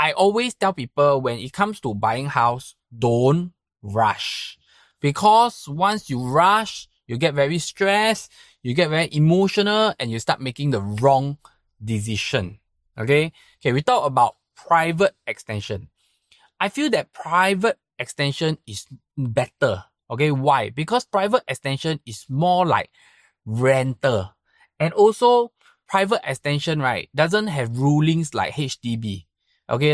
I always tell people when it comes to buying house, don't rush. Because once you rush, you get very stressed, you get very emotional, and you start making the wrong decision. Okay, we talk about private extension. I feel that private extension is better. Okay, why? Because private extension is more like rental. And also, private extension, right, doesn't have rulings like HDB. Okay,